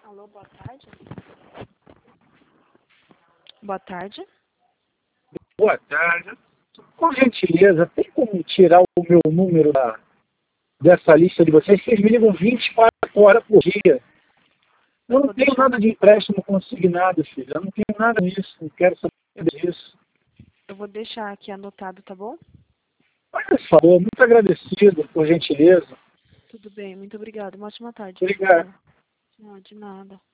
Alô, boa tarde. Boa tarde. Boa tarde. Com gentileza, tem como tirar o meu número dessa lista de vocês? Vocês me ligam 24 horas por dia. Eu não tenho nada de empréstimo consignado, filho. Eu não tenho nada disso. Não quero saber disso. Eu vou deixar aqui anotado, tá bom? Por favor, muito agradecido, por gentileza. Tudo bem, muito obrigada. Uma ótima tarde. Obrigado. Não, de nada.